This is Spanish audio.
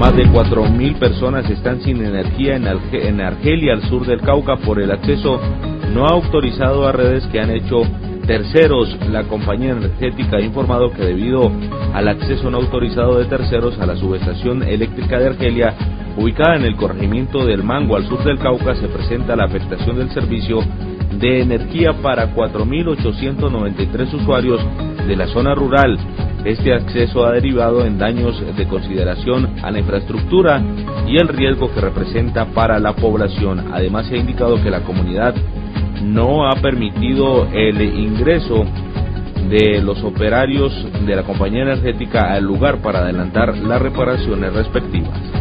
Más de 4.000 personas están sin energía en Argelia, al sur del Cauca, por el acceso no autorizado a redes que han hecho terceros. La compañía energética ha informado que debido al acceso no autorizado de terceros a la subestación eléctrica de Argelia, ubicada en el corregimiento del Mango, al sur del Cauca, se presenta la afectación del servicio de energía para 4.893 usuarios de la zona rural. Este acceso ha derivado en daños de consideración a la infraestructura y el riesgo que representa para la población. Además, se ha indicado que la comunidad no ha permitido el ingreso de los operarios de la compañía energética al lugar para adelantar las reparaciones respectivas.